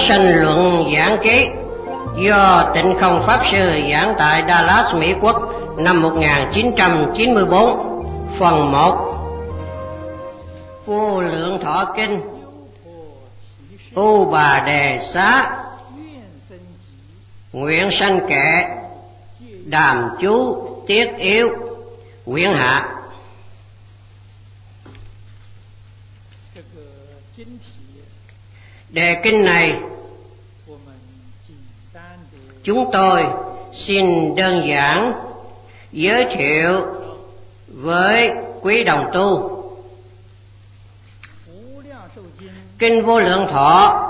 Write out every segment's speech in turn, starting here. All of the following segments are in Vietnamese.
Sanh Luận Giảng Ký do Tịnh Không Pháp Sư giảng tại Dallas, Mỹ Quốc năm 1994. Phần 1. Vô Lượng Thọ Kinh. U Bà Đề Xá nguyện sanh kệ đàm chú tiết yếu quyển hạ. Đề kinh này chúng tôi xin đơn giản giới thiệu với quý đồng tu. Kinh Vô Lượng Thọ,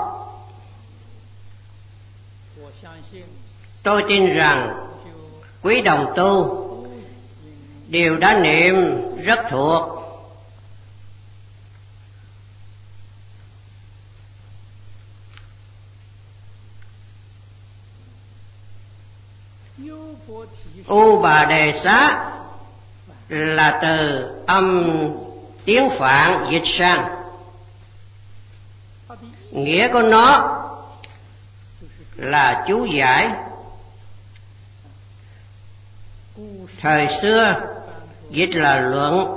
tôi tin rằng quý đồng tu đều đã niệm rất thuộc. U Bà Đề Xá là từ âm tiếng Phạn dịch sang. Nghĩa của nó là chú giải. Thời xưa dịch là luận.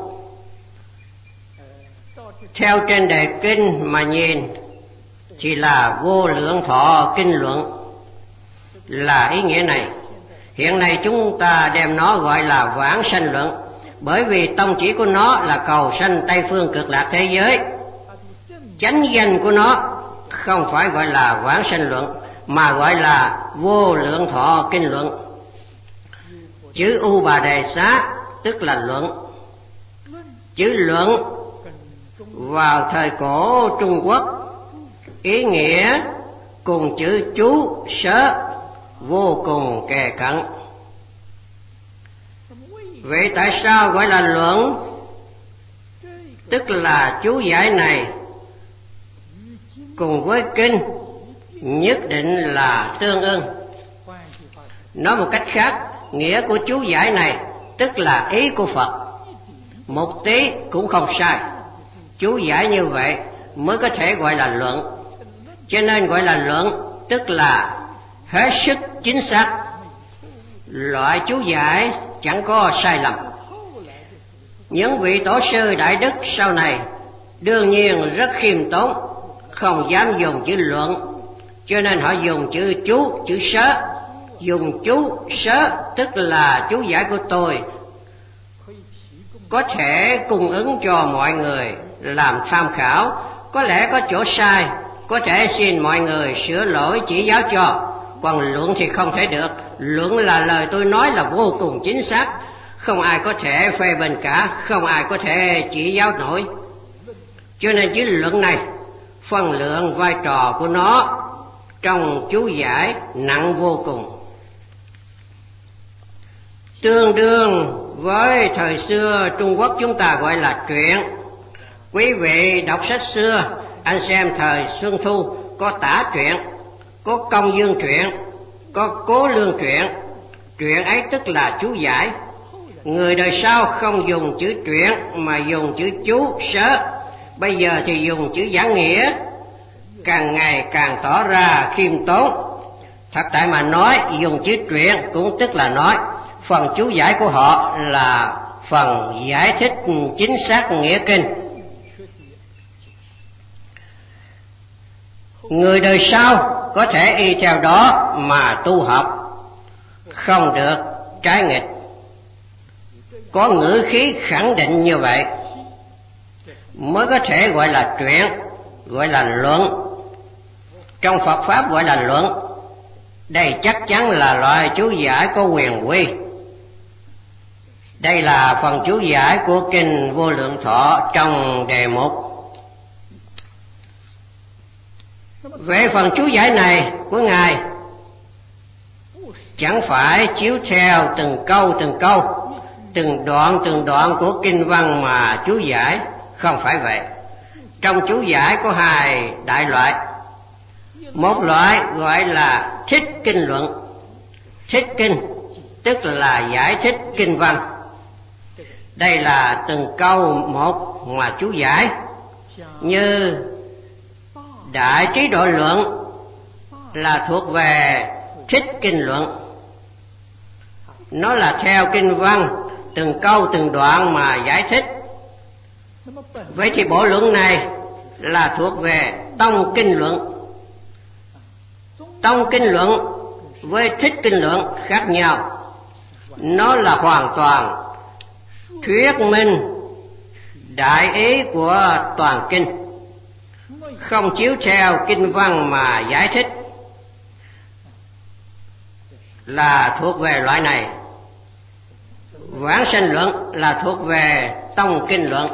Theo trên đề kinh mà nhìn thì là Vô Lượng Thọ Kinh Luận là ý nghĩa này. Hiện nay chúng ta đem nó gọi là Vãng Sanh Luận, bởi vì tông chỉ của nó là cầu sanh Tây Phương Cực Lạc thế giới. Chánh danh của nó không phải gọi là Vãng Sanh Luận, mà gọi là Vô Lượng Thọ Kinh Luận. Chữ U Bà Đề Xá tức là luận. Chữ luận vào thời cổ Trung Quốc ý nghĩa cùng chữ chú sớ vô cùng kề cận. Vậy tại sao gọi là luận? Tức là chú giải này cùng với kinh nhất định là tương ưng. Nói một cách khác, nghĩa của chú giải này tức là ý của Phật, một tí cũng không sai. Chú giải như vậy mới có thể gọi là luận. Cho nên gọi là luận tức là hết sức chính xác. Loại chú giải chẳng có sai lầm. Những vị tổ sư đại đức sau này đương nhiên rất khiêm tốn, không dám dùng chữ luận, cho nên họ dùng chữ chú, chữ sớ. Dùng chú sớ tức là chú giải của tôi có thể cung ứng cho mọi người làm tham khảo. Có lẽ có chỗ sai, có thể xin mọi người sửa lỗi chỉ giáo cho. Còn luận thì không thể được. Luận là lời tôi nói là vô cùng chính xác, không ai có thể phê bình cả, không ai có thể chỉ giáo nổi. Cho nên chữ luận này phân lượng vai trò của nó trong chú giải nặng vô cùng. Tương đương với thời xưa Trung Quốc chúng ta gọi là truyện. Quý vị đọc sách xưa, anh xem thời Xuân Thu có Tả truyện, có Công Dương truyện, có Cố Lương truyện. Truyện ấy tức là chú giải. Người đời sau không dùng chữ truyện mà dùng chữ chú sớ. Bây giờ thì dùng chữ giảng nghĩa, càng ngày càng tỏ ra khiêm tốn. Thật tại mà nói, dùng chữ truyện cũng tức là nói. Phần chú giải của họ là phần giải thích chính xác nghĩa kinh. Người đời sau có thể y theo đó mà tu học, không được trái nghịch. Có ngữ khí khẳng định như vậy mới có thể gọi là truyện, gọi là luận. Trong Phật Pháp gọi là luận. Đây chắc chắn là loại chú giải có quyền uy. Đây là phần chú giải của Kinh Vô Lượng Thọ trong đề mục. Về phần chú giải này của Ngài chẳng phải chiếu theo từng câu, từng đoạn của kinh văn mà chú giải. Không phải vậy. Trong chú giải có hai đại loại. Một loại gọi là thích kinh luận. Thích kinh tức là giải thích kinh văn. Đây là từng câu một mà chú giải, như Đại Trí Độ Luận là thuộc về Thích Kinh Luận. Nó là theo kinh văn, từng câu từng đoạn mà giải thích. Vậy thì bộ luận này là thuộc về Tông Kinh Luận. Tông Kinh Luận với Thích Kinh Luận khác nhau. Nó là hoàn toàn thuyết minh đại ý của toàn kinh, không chiếu theo kinh văn mà giải thích, là thuộc về loại này. Vãng Sanh Luận là thuộc về Tông Kinh Luận.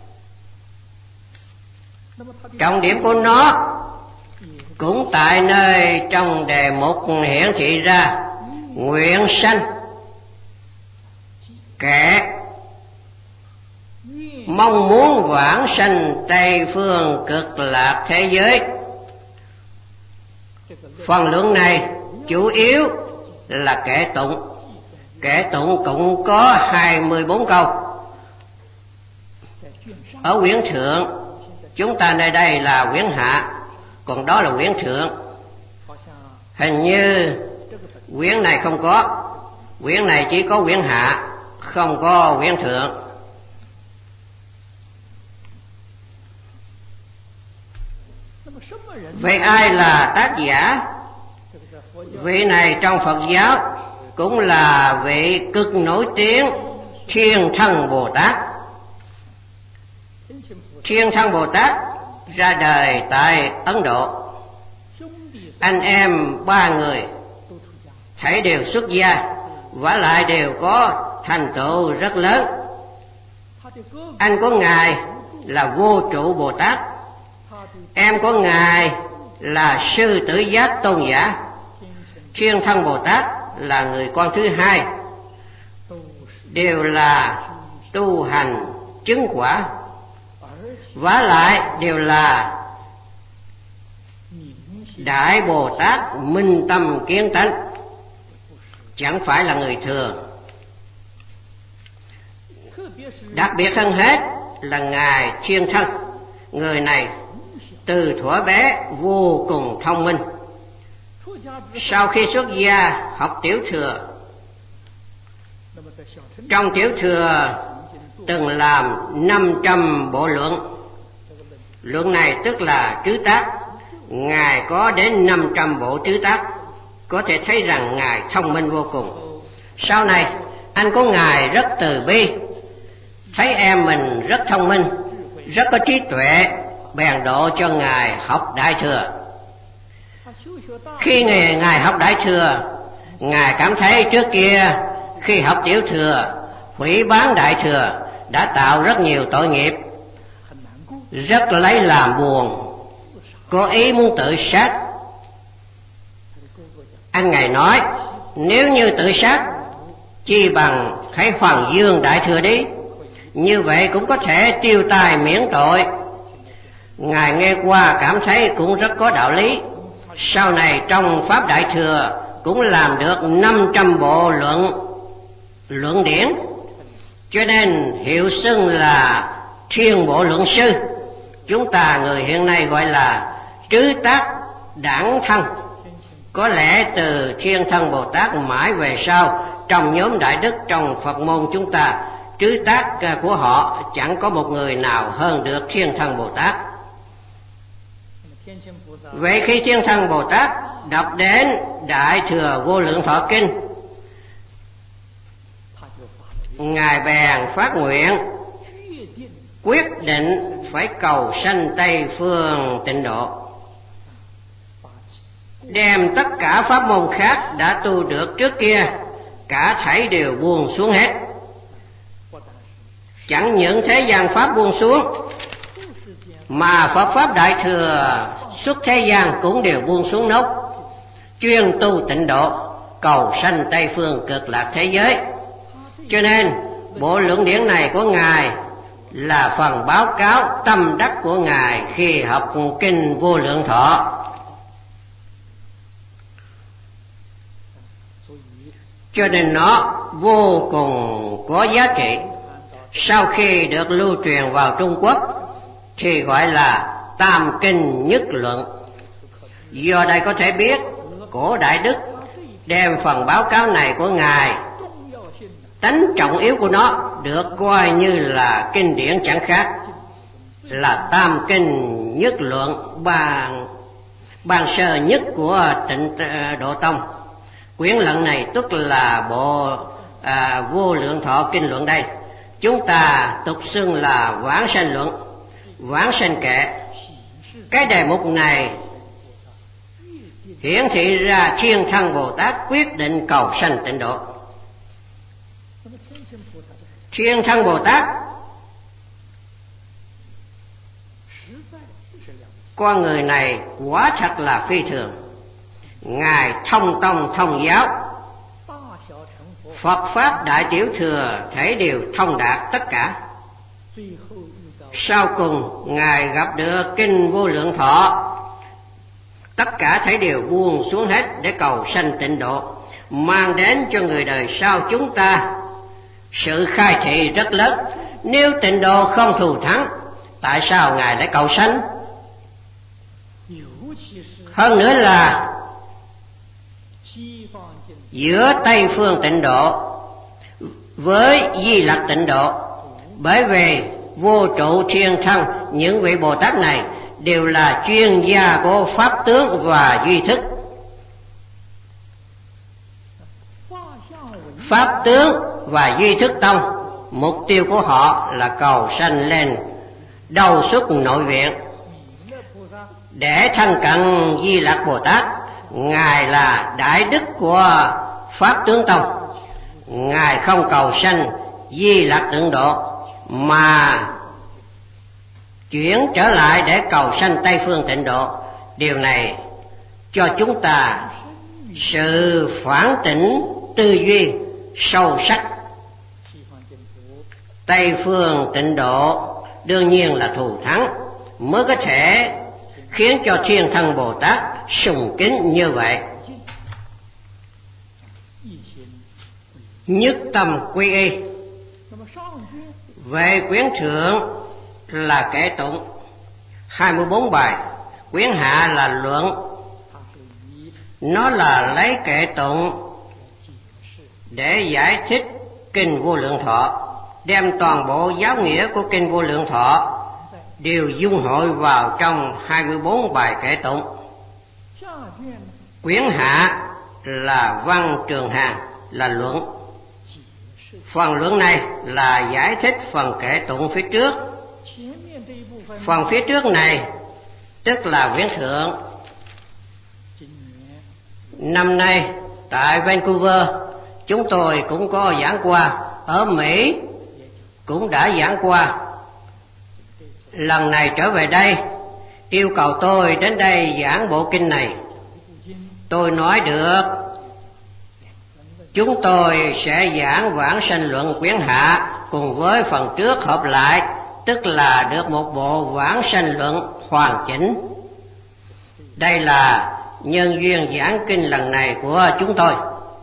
Trọng điểm của nó cũng tại nơi trong đề mục hiển thị ra nguyện sanh, kẻ mong muốn vãng sanh Tây Phương Cực Lạc thế giới. Phần luận này chủ yếu là kệ tụng. Kệ tụng cũng có 24 câu. Ở quyển thượng, chúng ta nơi đây là quyển hạ, còn đó là quyển thượng. Hình như quyển này không có, quyển này chỉ có quyển hạ, không có quyển thượng. Vậy ai là tác giả? Vị này trong Phật giáo cũng là vị cực nổi tiếng Thiên Thân Bồ Tát. Thiên Thân Bồ Tát ra đời tại Ấn Độ. Anh em 3 người thảy đều xuất gia, vả lại đều có thành tựu rất lớn. Anh của ngài là Vô Trụ Bồ Tát, em của ngài là Sư Tử Giác Tôn giả. Thiên Thân Bồ Tát là người con thứ hai, đều là tu hành chứng quả, vả lại đều là Đại Bồ Tát minh tâm kiến tánh, chẳng phải là người thường. Đặc biệt hơn hết là ngài Thiên Thân. Người này từ thuở bé vô cùng thông minh. Sau khi xuất gia học Tiểu Thừa, trong Tiểu Thừa từng làm 500 bộ luận. Luận này tức là trứ tác. Ngài có đến 500 bộ trứ tác, có thể thấy rằng ngài thông minh vô cùng. Sau này anh của ngài rất từ bi, thấy em mình rất thông minh, rất có trí tuệ, bèn độ cho ngài học Đại Thừa. Khi ngài học Đại Thừa, ngài cảm thấy trước kia khi học Tiểu Thừa hủy bán Đại Thừa đã tạo rất nhiều tội nghiệp, rất lấy làm buồn, có ý muốn tự sát. Anh ngài nói, nếu như tự sát, chi bằng hãy hoàn dương Đại Thừa đi, như vậy cũng có thể tiêu tai miễn tội. Ngài nghe qua cảm thấy cũng rất có đạo lý. Sau này trong Pháp Đại Thừa cũng làm được 500 bộ luận điển, cho nên hiệu xưng là Thiên Bộ Luận Sư. Chúng ta người hiện nay gọi là trứ tác đẳng thân. Có lẽ từ Thiên Thân Bồ Tát mãi về sau, trong nhóm Đại Đức trong Phật môn chúng ta, trứ tác của họ chẳng có một người nào hơn được Thiên Thân Bồ Tát. Vậy khi Thiên Thân Bồ Tát đọc đến Đại Thừa Vô Lượng Thọ Kinh, ngài bèn phát nguyện quyết định phải cầu sanh Tây Phương Tịnh Độ, đem tất cả pháp môn khác đã tu được trước kia cả thảy đều buông xuống hết. Chẳng những thế gian pháp buông xuống, mà Phật Pháp Đại Thừa xuất thế gian cũng đều buông xuống nốt, chuyên tu tịnh độ, cầu sanh Tây Phương Cực Lạc thế giới. Cho nên bộ luận điển này của ngài là phần báo cáo tâm đắc của ngài khi học kinh Vô Lượng Thọ. Cho nên nó vô cùng có giá trị. Sau khi được lưu truyền vào Trung Quốc thì gọi là Tam Kinh Nhất Luận. Do đây có thể biết cổ Đại Đức đem phần báo cáo này của Ngài, tánh trọng yếu của nó được coi như là kinh điển chẳng khác, là tam kinh nhất luận ban sơ nhất của Tịnh Độ Tông. Quyển luận này tức là bộ Vô Lượng Thọ Kinh Luận đây. Chúng ta tục xưng là Vãng Sanh Luận, Vãng Sanh Kệ. Cái đề mục này hiển thị ra Thiên Thân Bồ Tát quyết định cầu sanh tịnh độ. Thiên Thân Bồ Tát, con người này quả thật là phi thường. Ngài thông tông thông giáo, Phật Pháp Đại Tiểu Thừa thể đều thông đạt tất cả. Sau cùng Ngài gặp được kinh Vô Lượng Thọ, tất cả thể đều buông xuống hết để cầu sanh tịnh độ, mang đến cho người đời sau chúng ta sự khai thị rất lớn. Nếu tịnh độ không thù thắng, tại sao Ngài lại cầu sanh? Hơn nữa là giữa Tây phương tịnh độ với Di Lặc tịnh độ, bởi vì vô trụ thiên thân những vị Bồ Tát này đều là chuyên gia của pháp tướng và duy thức. Pháp tướng và duy thức tông, mục tiêu của họ là cầu sanh lên Đầu Xuất Nội Viện để thân cận Di Lặc Bồ Tát. Ngài là Đại Đức của Pháp Tướng Tông, Ngài không cầu sanh Di Lặc tịnh độ mà chuyển trở lại để cầu sanh Tây phương tịnh độ. Điều này cho chúng ta sự phản tỉnh tư duy sâu sắc. Tây phương tịnh độ đương nhiên là thù thắng mới có thể khiến cho Thiên Thân Bồ Tát sùng kính như vậy. Nhất tâm quy y. Về quyển thượng là kệ tụng 24 bài, quyển hạ là luận. Nó là lấy kệ tụng để giải thích kinh Vô Lượng Thọ, đem toàn bộ giáo nghĩa của kinh Vô Lượng Thọ đều dung hội vào trong 24 bài kệ tụng. Quyển hạ là Văn Trường Hàng, là luận. Phần luận này là giải thích phần kệ tụng phía trước. Phần phía trước này tức là quyển thượng. Năm nay tại Vancouver chúng tôi cũng có giảng qua, ở Mỹ cũng đã giảng qua. Lần này trở về đây yêu cầu tôi đến đây giảng bộ kinh này. Tôi nói được, chúng tôi sẽ giảng Vãng Sanh Luận quyển hạ cùng với phần trước hợp lại, tức là được một bộ Vãng Sanh Luận hoàn chỉnh. Đây là nhân duyên giảng kinh lần này của chúng tôi.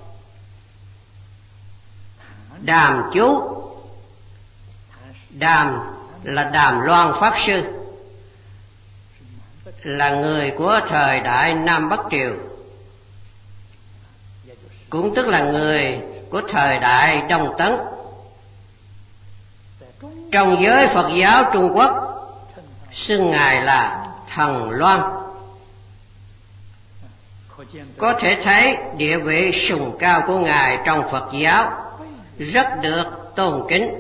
Đàm chú, Đàm là Đàm Loan Pháp Sư, là người của thời đại Nam Bắc Triều, cũng tức là người của thời đại Đông Tấn. Trong giới Phật giáo Trung Quốc xưng Ngài là Thần Loan. Có thể thấy địa vị sùng cao của Ngài trong Phật giáo rất được tôn kính.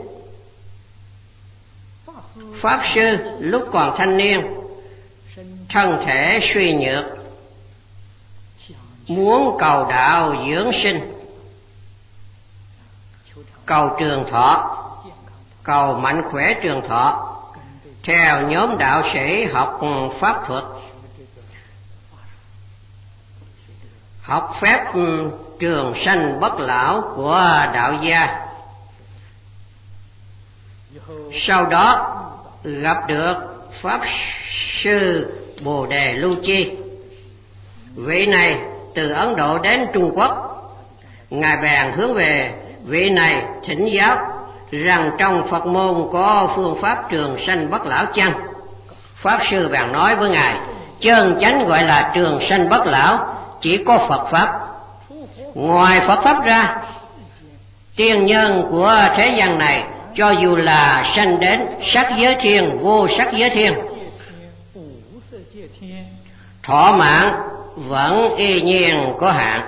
Pháp Sư lúc còn thanh niên, thân thể suy nhược, muốn cầu đạo dưỡng sinh, cầu trường thọ, cầu mạnh khỏe trường thọ, theo nhóm đạo sĩ học pháp thuật, học phép trường sanh bất lão của đạo gia. Sau đó gặp được Pháp Sư Bồ Đề Lưu Chi. Vị này từ Ấn Độ đến Trung Quốc. Ngài bèn hướng về vị này thỉnh giáo rằng trong Phật môn có phương pháp trường sanh bất lão chăng? Pháp Sư bèn nói với Ngài, chân chánh gọi là trường sanh bất lão, chỉ có Phật Pháp. Ngoài Phật Pháp ra, tiền nhân của thế gian này cho dù là sanh đến sắc giới thiên, vô sắc giới thiên, thọ mạng vẫn y nhiên có hạn.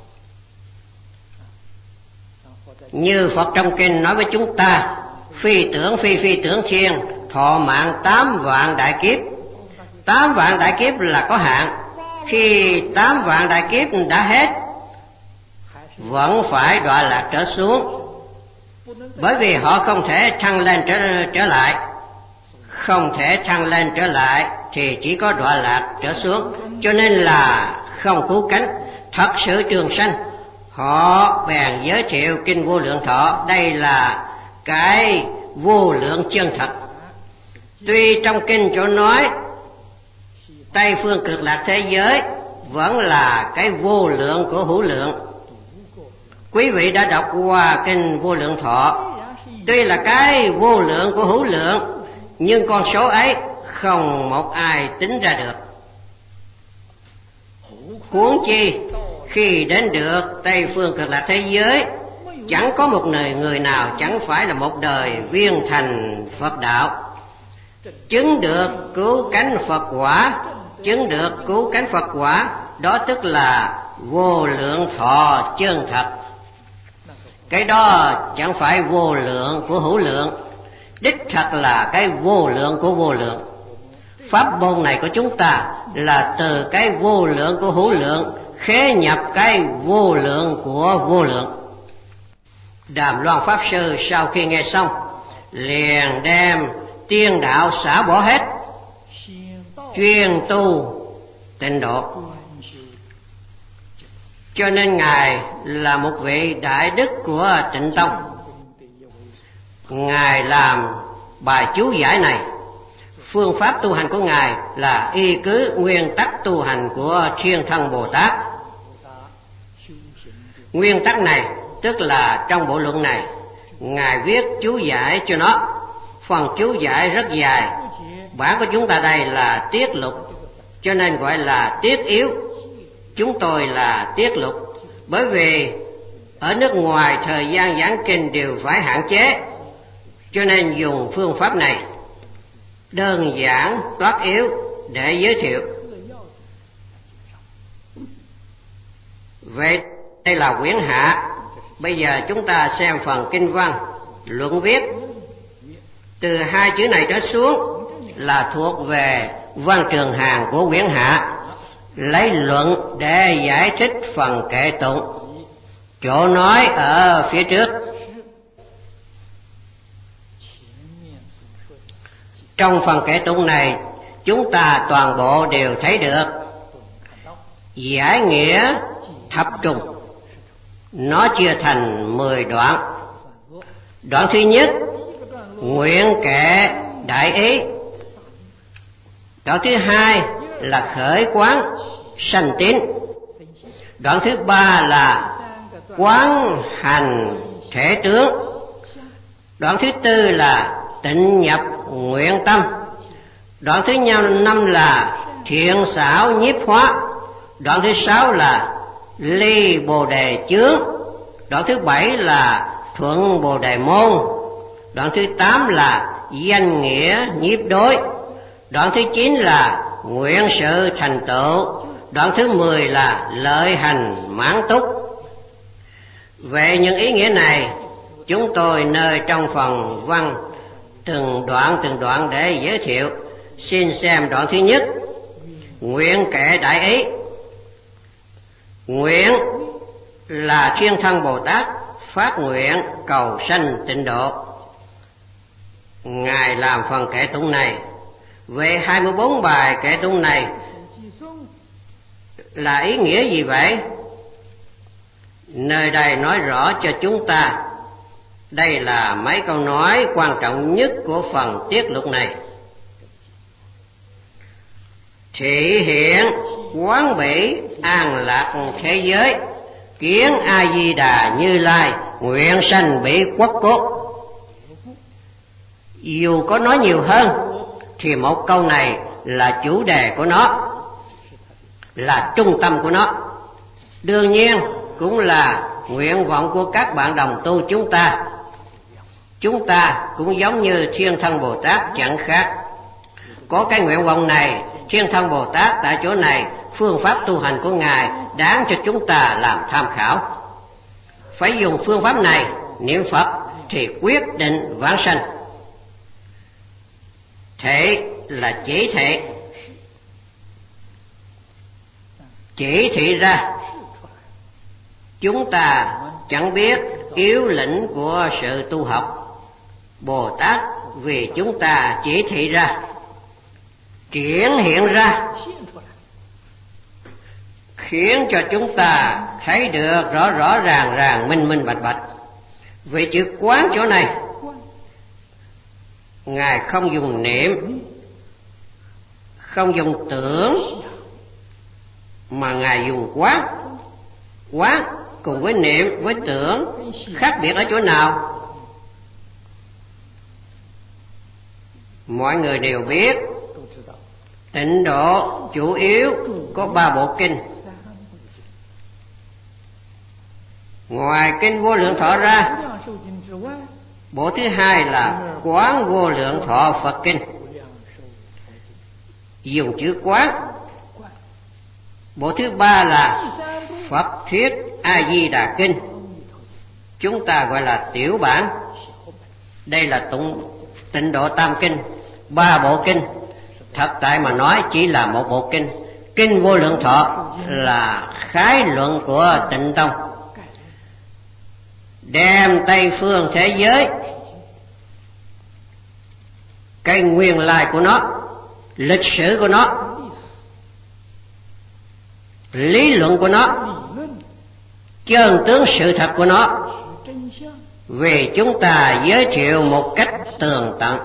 Như Phật trong kinh nói với chúng ta, phi tưởng thiên, thọ mạng 8 vạn đại kiếp. 8 vạn đại kiếp là có hạn. Khi 8 vạn đại kiếp đã hết, vẫn phải đọa lạc trở xuống, bởi vì họ không thể thăng lên trở lại. Không thể thăng lên trở lại thì chỉ có đọa lạc trở xuống, cho nên là không cứu cánh, thật sự trường sanh. Họ bèn giới thiệu kinh Vô Lượng Thọ, đây là cái vô lượng chân thật. Tuy trong kinh chỗ nói Tây phương cực lạc thế giới vẫn là cái vô lượng của hữu lượng. Quý vị đã đọc qua kinh Vô Lượng Thọ, tuy là cái vô lượng của hữu lượng, nhưng con số ấy không một ai tính ra được. Huống chi khi đến được Tây phương cực lạc thế giới, chẳng có một người nào chẳng phải là một đời viên thành Phật đạo, chứng được cứu cánh Phật quả. Chứng được cứu cánh Phật quả, đó tức là vô lượng thọ chân thật. Cái đó chẳng phải vô lượng của hữu lượng, đích thật là cái vô lượng của vô lượng. Pháp môn này của chúng ta là từ cái vô lượng của hữu lượng khế nhập cái vô lượng của vô lượng. Đàm Loan Pháp Sư sau khi nghe xong liền đem tiên đạo xả bỏ hết, chuyên tu tịnh độ. Cho nên Ngài là một vị đại đức của Tịnh Tông. Ngài làm bài chú giải này, phương pháp tu hành của Ngài là y cứ nguyên tắc tu hành của Thiên Thân Bồ Tát. Nguyên tắc này tức là trong bộ luận này Ngài viết chú giải cho nó. Phần chú giải rất dài, bản của chúng ta đây là tiết lục, cho nên gọi là tiết yếu. Chúng tôi là tiết lục, bởi vì ở nước ngoài thời gian giảng kinh đều phải hạn chế, cho nên dùng phương pháp này đơn giản toát yếu để giới thiệu. Vậy đây là quyển hạ. Bây giờ chúng ta xem phần kinh văn luận viết. Từ 2 chữ này trở xuống là thuộc về văn trường hàng của quyển hạ, lấy luận để giải thích phần kệ tụng. Chỗ nói ở phía trước. Trong phần kệ tụng này chúng ta toàn bộ đều thấy được giải nghĩa thập trùng. Nó chia thành 10 đoạn. Đoạn thứ nhất, nguyện kệ đại ý. Đoạn thứ hai là khởi quán sanh tín. Đoạn thứ ba là quán hành thể tướng. Đoạn thứ tư là tịnh nhập nguyện tâm. Đoạn thứ năm là thiện xảo nhiếp hóa. Đoạn thứ sáu là ly bồ đề chướng. Đoạn thứ bảy là thuận bồ đề môn. Đoạn thứ 8 là danh nghĩa nhiếp đối. Đoạn thứ 9 là nguyện sự thành tựu. Đoạn thứ 10 là lợi hành mãn túc. Về những ý nghĩa này, chúng tôi nơi trong phần văn từng đoạn để giới thiệu. Xin xem đoạn thứ nhất, nguyện kệ đại ý. Nguyện là Thiên Thân Bồ Tát phát nguyện cầu sanh tịnh độ. Ngài làm phần kệ tụng này. Về 24 bài kệ tụng này là ý nghĩa gì vậy? Nơi đây nói rõ cho chúng ta. Đây là mấy câu nói quan trọng nhất của phần tiết lục này. Thị hiện quán bỉ an lạc thế giới, kiến A Di Đà Như Lai nguyện sanh bỉ quốc cốt. Dù có nói nhiều hơn thì một câu này là chủ đề của nó. là trung tâm của nó. Đương nhiên cũng là nguyện vọng của các bạn đồng tu chúng ta. Chúng ta cũng giống như Thiên Thân Bồ Tát chẳng khác. Có cái nguyện vọng này, Thiên Thân Bồ Tát tại chỗ này, phương pháp tu hành của Ngài đáng cho chúng ta làm tham khảo. Phải dùng phương pháp này niệm Phật thì quyết định vãng sanh. Thể là chỉ thị, chỉ thị ra. Chúng ta chẳng biết yếu lĩnh của sự tu học. Bồ Tát vì chúng ta chỉ thị ra, triển hiện ra, khiến cho chúng ta thấy được rõ rõ ràng ràng, minh minh bạch bạch. Vì chữ quán chỗ này, Ngài không dùng niệm, không dùng tưởng, mà Ngài dùng quán. Quán cùng với niệm, với tưởng khác biệt ở chỗ nào? Mọi người đều biết Tịnh độ chủ yếu có 3 bộ kinh. Ngoài kinh Vô Lượng Thọ ra, bộ thứ hai là Quán Vô Lượng Thọ Phật Kinh, dùng chữ quán. Bộ thứ ba là Phật Thuyết A Di Đà Kinh, chúng ta gọi là tiểu bản. Đây là Tịnh độ tam kinh, 3 bộ kinh. Thật tại mà nói chỉ là một bộ kinh. Kinh Vô Lượng Thọ là khái luận của Tịnh Tông, đem Tây phương thế giới cái nguyên lai của nó, lịch sử của nó, lý luận của nó, chân tướng sự thật của nó, vì chúng ta giới thiệu một cách tường tận.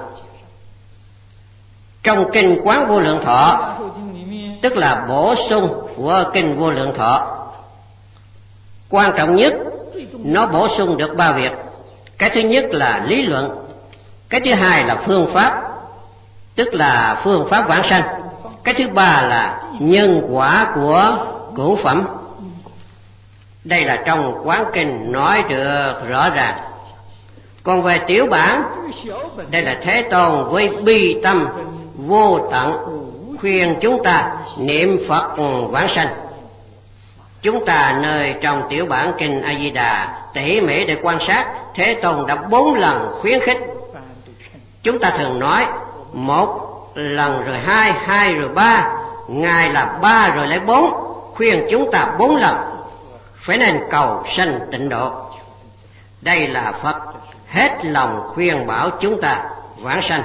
Trong kinh Quán Vô Lượng Thọ, tức là bổ sung của kinh Vô Lượng Thọ, quan trọng nhất nó bổ sung được 3 việc. Cái thứ nhất là lý luận, cái thứ hai là phương pháp, tức là phương pháp vãng sanh, cái thứ ba là nhân quả của cửu phẩm. Đây là trong quán kinh nói được rõ ràng. Còn về tiểu bản, đây là Thế Tôn với bi tâm vô tận khuyên chúng ta niệm Phật vãng sanh. Chúng ta nơi trong tiểu bản kinh A Di Đà tỉ mỉ để quan sát, Thế Tôn đã 4 lần khuyến khích. Chúng ta thường nói 1 lần rồi 2, 2 rồi 3, Ngài là 3 rồi lại 4, khuyên chúng ta 4 lần phải nên cầu sanh tịnh độ. Đây là Phật hết lòng khuyên bảo chúng ta vãng sanh,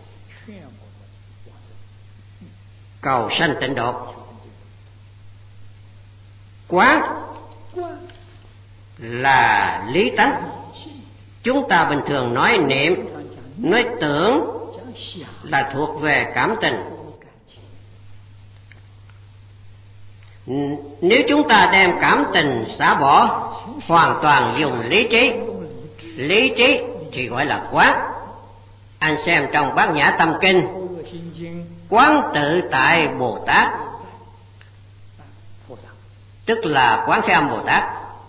cầu sanh tịnh độ. Quán là lý tánh. Chúng ta bình thường nói niệm, nói tưởng là thuộc về cảm tình. Nếu chúng ta đem cảm tình xả bỏ, hoàn toàn dùng lý trí, lý trí thì gọi là quán. Anh xem trong Bát Nhã Tâm Kinh, quán tự tại Bồ Tát, tức là Quán Thế Âm Bồ Tát.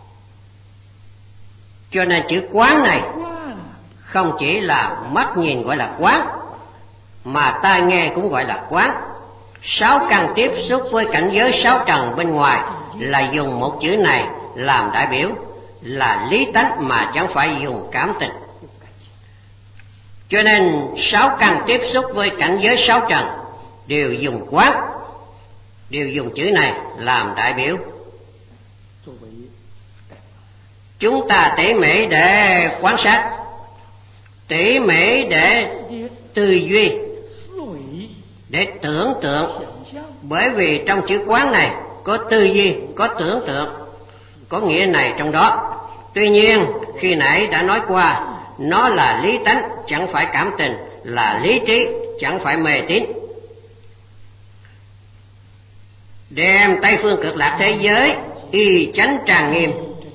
Cho nên chữ quán này không chỉ là mắt nhìn gọi là quán, mà tai nghe cũng gọi là quán. 6 căn tiếp xúc với cảnh giới 6 trần bên ngoài là dùng một chữ này làm đại biểu, là lý tánh mà chẳng phải dùng cảm tình. Cho nên 6 căn tiếp xúc với cảnh giới 6 trần đều dùng quán, đều dùng chữ này làm đại biểu. Chúng ta tỉ mỉ để quan sát, tỉ mỉ để tư duy, để tưởng tượng. Bởi vì trong chữ quán này có tư duy, có tưởng tượng, có nghĩa này trong đó. Tuy nhiên khi nãy đã nói qua, nó là lý tánh chẳng phải cảm tình, là lý trí chẳng phải mê tín. Đem Tây phương cực lạc thế giới y chánh trang nghiêm,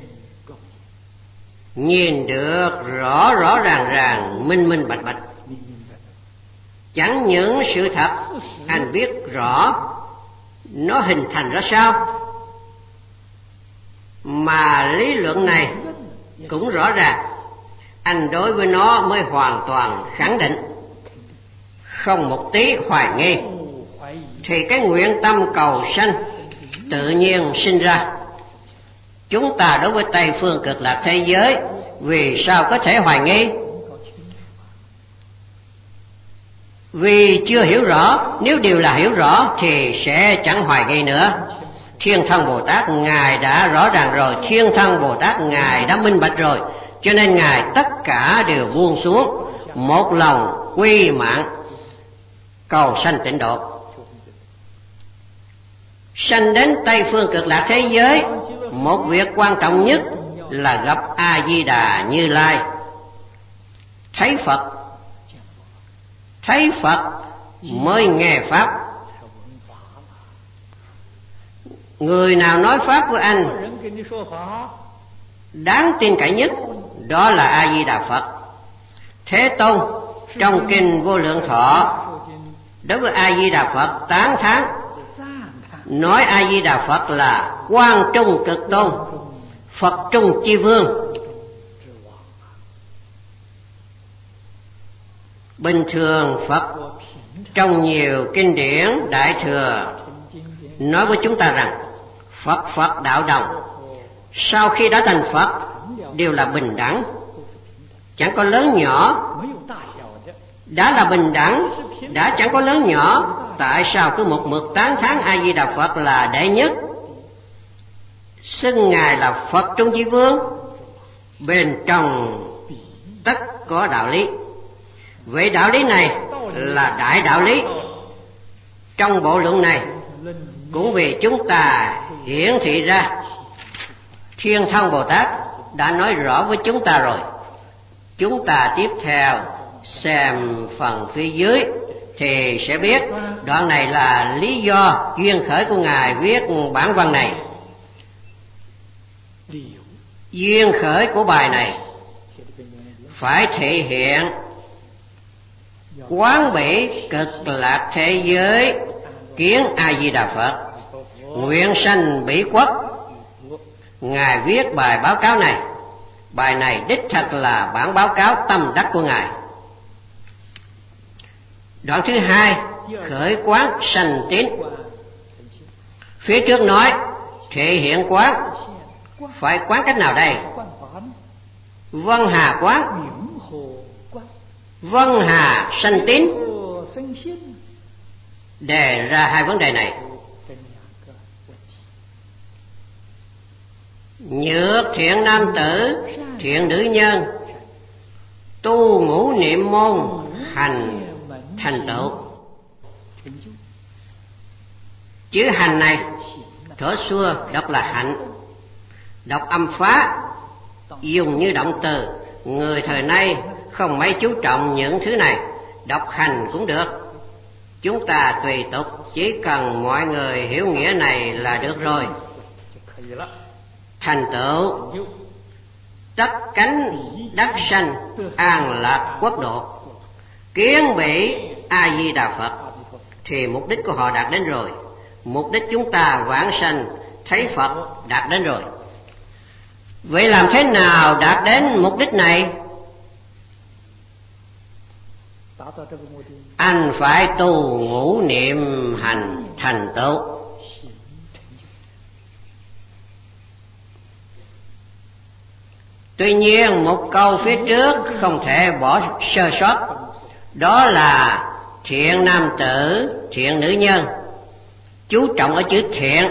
nhìn được rõ rõ ràng ràng, minh minh bạch bạch. Chẳng những sự thật anh biết rõ, nó hình thành ra sao? Mà lý luận này cũng rõ ràng, anh đối với nó mới hoàn toàn khẳng định, không một tí hoài nghi, thì cái nguyện tâm cầu sanh tự nhiên sinh ra. Chúng ta đối với Tây phương cực lạc thế giới vì sao có thể hoài nghi? Vì chưa hiểu rõ. Nếu điều là hiểu rõ thì sẽ chẳng hoài nghi nữa. Thiên Thân Bồ Tát Ngài đã rõ ràng rồi, Thiên Thân Bồ Tát Ngài đã minh bạch rồi, cho nên Ngài tất cả đều buông xuống, một lòng quy mạng cầu sanh tịnh độ. Sanh đến Tây phương cực lạc thế giới, một việc quan trọng nhất là gặp A Di Đà Như Lai. Thấy Phật mới nghe pháp. Người nào nói pháp với anh đáng tin cậy nhất, đó là A Di Đà Phật. Thế Tôn trong kinh Vô Lượng Thọ đối với A Di Đà Phật tán thán, nói A Di Đà Phật là Quang Trung Cực Tôn, Phật Trung Chi Vương. Bình thường Phật trong nhiều kinh điển Đại Thừa nói với chúng ta rằng Phật đạo đồng, sau khi đã thành Phật đều là bình đẳng, chẳng có lớn nhỏ. Đã là bình đẳng, đã chẳng có lớn nhỏ, tại sao cứ một mực tán thán A Di Đà Phật là đệ nhất, xưng Ngài là Phật Trung Chi Vương? Bên trong tất có đạo lý. Vậy đạo lý này là đại đạo lý. Trong bộ luận này cũng vì chúng ta hiển thị ra, Thiên Thân Bồ Tát đã nói rõ với chúng ta rồi. Chúng ta tiếp theo xem phần phía dưới thì sẽ biết đoạn này là lý do duyên khởi của Ngài viết bản văn này. Duyên khởi của bài này phải thể hiện quán bỉ cực lạc thế giới, kiến A Di Đà Phật, nguyện sanh bỉ quốc. Ngài viết bài báo cáo này. Bài này đích thật là bản báo cáo tâm đắc của Ngài. Đoạn thứ hai, khởi quán sanh tín. Phía trước nói thể hiện quán, phải quán cách nào đây? Vân hà quán, vân hà sanh tín. Đề ra hai vấn đề này. Nhược thiện nam tử, thiện nữ nhân, tu ngũ niệm môn, hành thành tựu. Chữ hành này thuở xưa đọc là hạnh, đọc âm phá, dùng như động từ. Người thời nay không mấy chú trọng những thứ này, đọc hành cũng được. Chúng ta tùy tục, chỉ cần mọi người hiểu nghĩa này là được rồi. Thành tựu tất cánh đắc sanh, an lạc quốc độ, kiến bỉ A Di Đà Phật, thì mục đích của họ đạt đến rồi. Mục đích chúng ta vãng sanh thấy Phật đạt đến rồi. Vậy làm thế nào đạt đến mục đích này? Anh phải tu ngũ niệm hành thành tựu. Tuy nhiên một câu phía trước không thể bỏ sơ sót, đó là thiện nam tử, thiện nữ nhân. Chú trọng ở chữ thiện,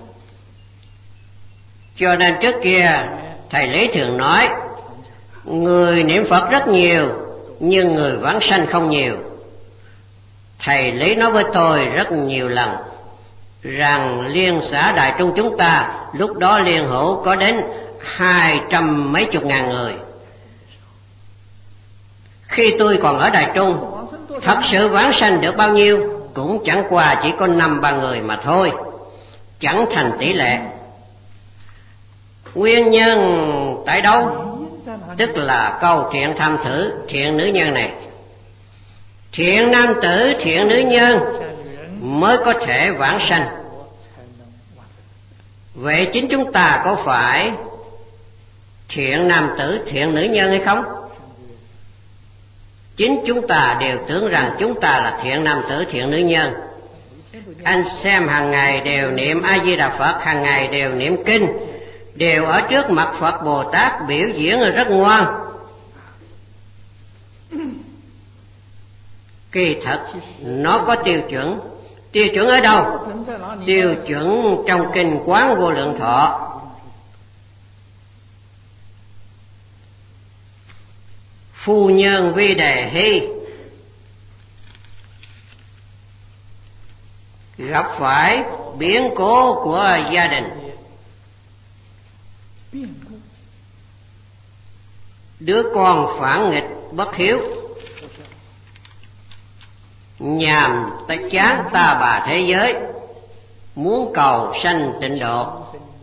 cho nên trước kia thầy Lý thường nói người niệm Phật rất nhiều nhưng người vãng sanh không nhiều. Thầy Lý nói với tôi rất nhiều lần rằng liên xã Đại Trung chúng ta lúc đó liên hữu có đến 200 mấy chục ngàn người. Khi tôi còn ở Đại Trung, thật sự vãng sanh được bao nhiêu cũng chẳng qua chỉ có 5-3 người mà thôi, chẳng thành tỷ lệ. Nguyên nhân tại đâu? Tức là câu thiện tham thử, thiện nữ nhân này. Thiện nam tử, thiện nữ nhân mới có thể vãng sanh. Vậy chính chúng ta có phải thiện nam tử thiện nữ nhân hay không? Chính chúng ta đều tưởng rằng chúng ta là thiện nam tử thiện nữ nhân. Anh xem hàng ngày đều niệm A Di Đà Phật, hàng ngày đều niệm kinh, đều ở trước mặt Phật Bồ Tát biểu diễn rất ngoan. Kỳ thật nó có tiêu chuẩn. Tiêu chuẩn ở đâu? Tiêu chuẩn trong kinh Quán Vô Lượng Thọ. Phu nhân Vi Đề Hy gặp phải biến cố của gia đình, đứa con phản nghịch bất hiếu, nhàm ta chán ta bà thế giới, muốn cầu sanh tịnh độ.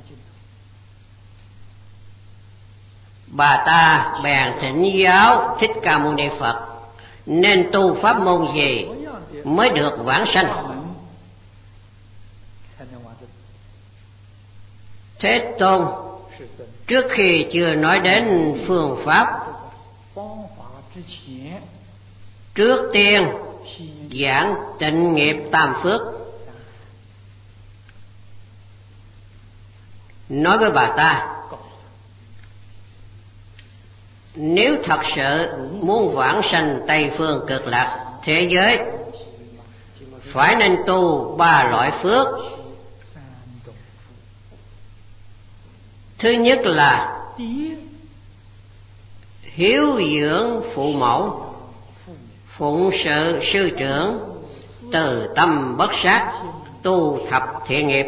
Bà ta bèn thỉnh giáo Thích Ca Mâu Ni Phật nên tu pháp môn gì mới được vãng sanh. Thế Tôn trước khi chưa nói đến phương pháp, trước tiên giảng tịnh nghiệp tam phước, nói với bà ta nếu thật sự muốn vãng sanh Tây Phương Cực Lạc thế giới, phải nên tu 3 loại phước. Thứ nhất là hiếu dưỡng phụ mẫu, phụng sự sư trưởng, từ tâm bất sát, tu thập thiện nghiệp.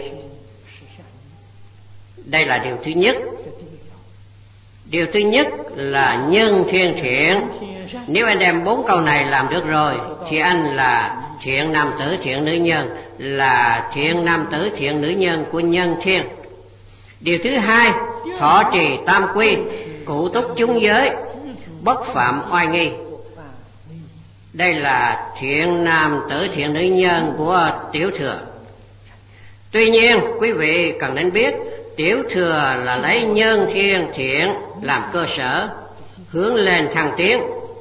Đây là điều thứ nhất. Điều thứ nhất là nhân thiên thiện. Nếu anh đem 4 câu này làm được rồi thì anh là thiện nam tử thiện nữ nhân, là thiện nam tử thiện nữ nhân của nhân thiên. Điều thứ hai, thọ trì tam quy, cụ túc chúng giới, bất phạm oai nghi. Đây là thiện nam tử thiện nữ nhân của Tiểu Thừa. Tuy nhiên quý vị cần nên biết, Tiểu Thừa là lấy nhân thiên thiện làm cơ sở, hướng lên thăng tiến.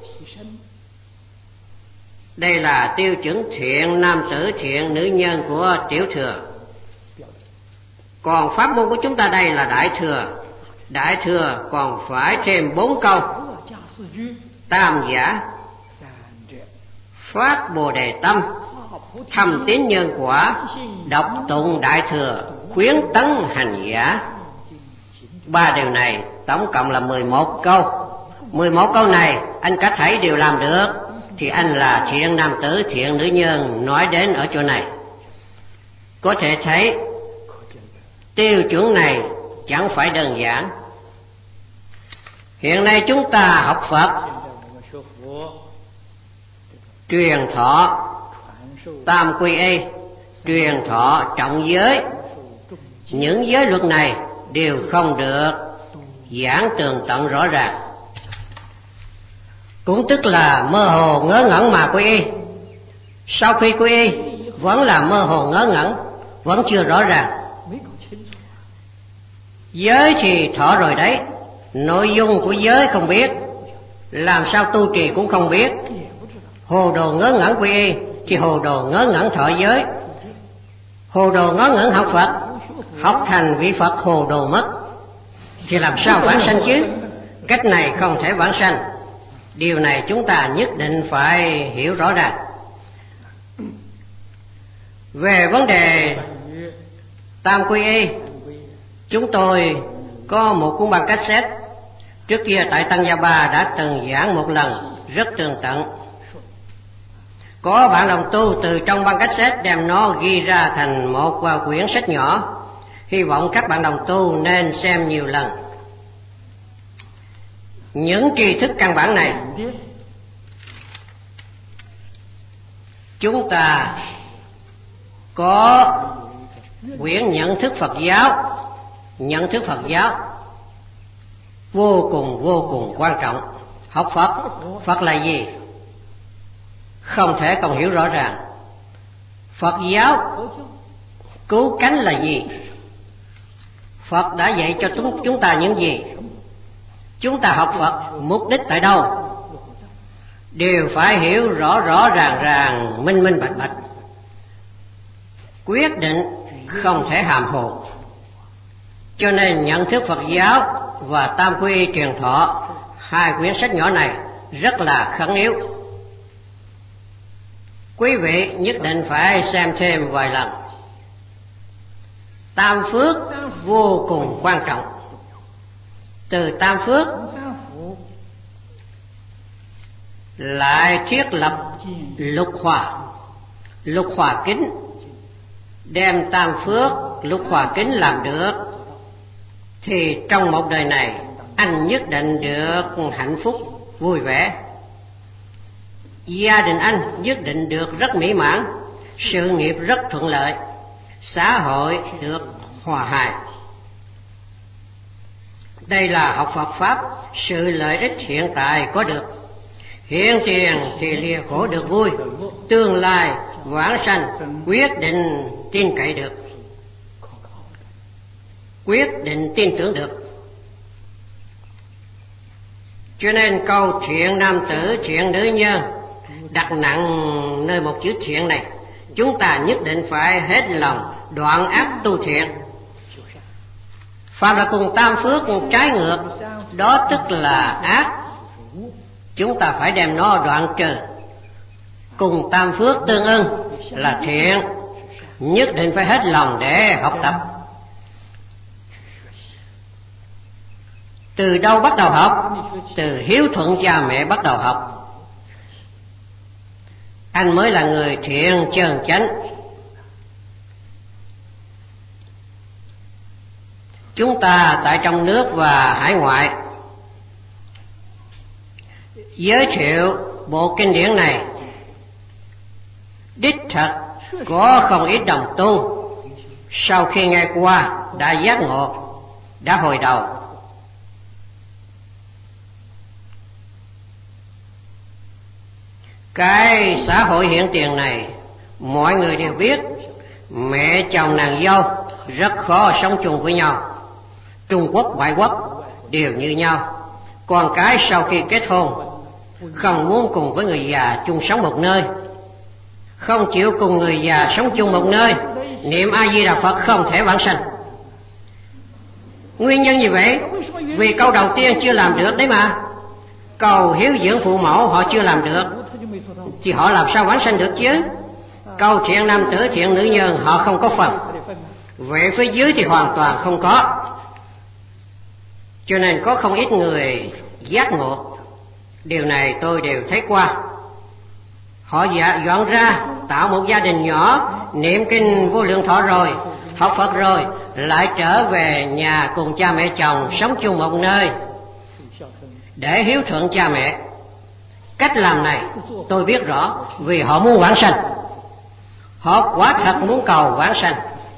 Đây là tiêu chuẩn thiện nam tử thiện nữ nhân của Tiểu Thừa. Còn pháp môn của chúng ta đây là Đại Thừa. Đại Thừa còn phải thêm 4 câu: tam giả, phát Bồ Đề tâm, thâm tín nhân quả, đọc tụng Đại Thừa, khuyến tấn hành giả. 3 điều này tổng cộng là 11 câu. 11 câu này anh cả thảy đều làm được thì anh là thiện nam tử thiện nữ nhân nói đến ở chỗ này. Có thể thấy tiêu chuẩn này chẳng phải đơn giản. Hiện nay chúng ta học Phật truyền thọ tam quy y, truyền thọ trọng giới. Những giới luật này đều không được giảng tường tận rõ ràng, cũng tức là mơ hồ ngớ ngẩn mà quy y. Sau khi quy y vẫn là mơ hồ ngớ ngẩn, vẫn chưa rõ ràng. Giới thì thọ rồi đấy, nội dung của giới không biết, làm sao tu trì cũng không biết. Hồ đồ ngớ ngẩn quy y thì hồ đồ ngớ ngẩn thọ giới. Hồ đồ ngớ ngẩn học Phật, học thành vị Phật hồ đồ mất, thì làm sao vãng sanh chứ? Cách này không thể vãng sanh. Điều này chúng ta nhất định phải hiểu rõ ràng. Về vấn đề tam quy y, chúng tôi có một cuốn băng cassette. Trước kia tại Tăng Gia Ba đã từng giảng một lần rất tường tận. Có bạn đồng tu từ trong băng cassette đem nó ghi ra thành một quyển sách nhỏ. Hy vọng các bạn đồng tu nên xem nhiều lần. Những tri thức căn bản này chúng ta có quyển nhận thức Phật giáo. Nhận thức Phật giáo vô cùng quan trọng. Học Phật, Phật là gì? Không thể không hiểu rõ ràng. Phật giáo cứu cánh là gì? Phật đã dạy cho chúng ta những gì? Chúng ta học Phật mục đích tại đâu? Đều phải hiểu rõ ràng, minh bạch. Quyết định không thể hàm hồ. Cho nên nhận thức Phật giáo và Tam Quy Truyền Thọ, hai quyển sách nhỏ này rất là khẩn yếu. Quý vị nhất định phải xem thêm vài lần. Tam phước vô cùng quan trọng. Từ tam phước lại thiết lập lục hòa kính, đem tam phước lục hòa kính làm được thì trong một đời này anh nhất định được hạnh phúc vui vẻ, gia đình anh nhất định được rất mỹ mãn, sự nghiệp rất thuận lợi, xã hội được hòa hài. Đây là học Phật pháp, sự lợi ích hiện tại có được. Hiện tiền thì lìa khổ được vui, tương lai vãng sanh quyết định tin cậy được, quyết định tin tưởng được. Cho nên câu thiện nam tử, thiện nữ nhân đặt nặng nơi một chữ thiện này. Chúng ta nhất định phải hết lòng đoạn ác tu thiện. Phạm là cùng tam phước trái ngược, đó tức là ác. Chúng ta phải đem nó đoạn trừ. Cùng tam phước tương ưng là thiện, nhất định phải hết lòng để học tập. Từ đâu bắt đầu học? Từ hiếu thuận cha mẹ bắt đầu học. Anh mới là người thiện chân chánh. Chúng ta tại trong nước và hải ngoại giới thiệu bộ kinh điển này, đích thật có không ít đồng tu sau khi nghe qua đã giác ngộ, đã hồi đầu. Cái xã hội hiện tiền này mọi người đều biết, mẹ chồng nàng dâu rất khó sống chung với nhau. Trung Quốc, ngoại quốc đều như nhau. Con cái sau khi kết hôn không muốn cùng với người già chung sống một nơi, không chịu cùng người già sống chung một nơi, niệm A Di Đà Phật không thể vãng sanh. Nguyên nhân gì vậy? Vì câu đầu tiên chưa làm được đấy mà. Cầu hiếu dưỡng phụ mẫu họ chưa làm được thì họ làm sao vãng sanh được chứ? Câu thiện nam tử, thiện nữ nhân họ không có phần. Về phía dưới thì hoàn toàn không có. Cho nên có không ít người giác ngộ. Điều này tôi đều thấy qua. Họ dọn ra tạo một gia đình nhỏ, niệm kinh Vô Lượng Thọ rồi, học Phật rồi, lại trở về nhà cùng cha mẹ chồng sống chung một nơi để hiếu thuận cha mẹ. Cách làm này tôi biết rõ, vì họ muốn vãng sanh. Họ quả thật muốn cầu vãng sanh,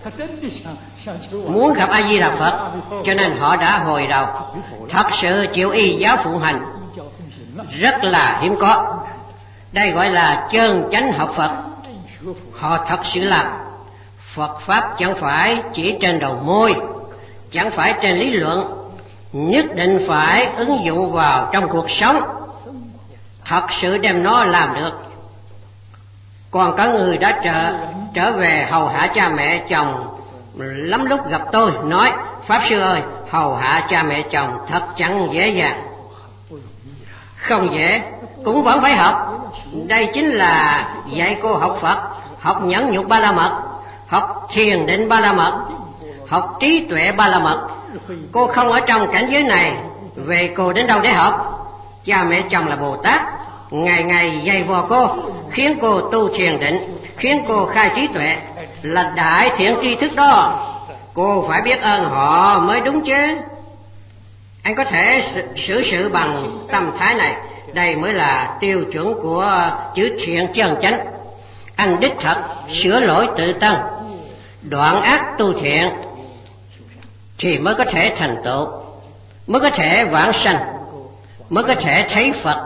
muốn gặp A Di Đà Phật, cho nên họ đã hồi đầu, thật sự chịu y giáo phụng hành, rất là hiếm có. Đây gọi là chân chánh học Phật. Họ thật sự làm. Phật pháp chẳng phải chỉ trên đầu môi, chẳng phải trên lý luận, nhất định phải ứng dụng vào trong cuộc sống, thật sự đem nó làm được. Còn có người đã trở về hầu hạ cha mẹ chồng, lắm lúc gặp tôi nói: Pháp sư ơi, hầu hạ cha mẹ chồng thật chẳng dễ dàng. Không dễ, cũng vẫn phải học. Đây chính là dạy cô học Phật, học nhẫn nhục Ba La Mật, học thiền định Ba La Mật, học trí tuệ Ba La Mật. Cô không ở trong cảnh giới này, về cô đến đâu để học? Cha mẹ chồng là Bồ Tát, ngày ngày dạy vò cô, khiến cô tu thiền định, khiến cô khai trí tuệ, là đại thiện tri thức đó. Cô phải biết ơn họ mới đúng chứ. Anh có thể xử sự bằng tâm thái này. Đây mới là tiêu chuẩn của chữ thiện chân chánh. Anh đích thật sửa lỗi tự tân, đoạn ác tu thiện, thì mới có thể thành tựu, mới có thể vãng sanh, mới có thể thấy Phật.